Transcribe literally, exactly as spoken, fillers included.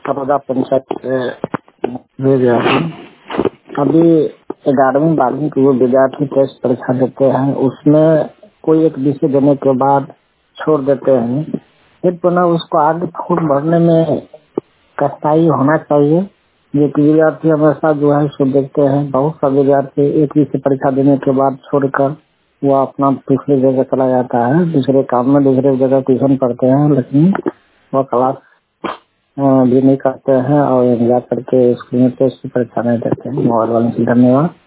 बड़ौदा पंचायत से भेज रहा हूँ। अभी ग्यारहवीं बारहवीं के वो विद्यार्थी टेस्ट परीक्षा देते हैं, उसमें कोई एक विषय देने के बाद छोड़ देते हैं, फिर पुनः उसको आगे फॉर्म भरने में कठिनाई होना चाहिए। ये विद्यार्थी हमेशा जो है सो देखते हैं, बहुत सा विद्यार्थी एक विषय परीक्षा देने के बाद छोड़कर वो अपना दूसरी जगह चला जाता है, दूसरे काम में दूसरे जगह ट्यूशन पढ़ते हैं, लेकिन वो क्लास भी नहीं करते हैं और जा करके स्कूल में टेस्ट की परीक्षा नहीं देते हैं। मोबाइल वाले से धन्यवाद।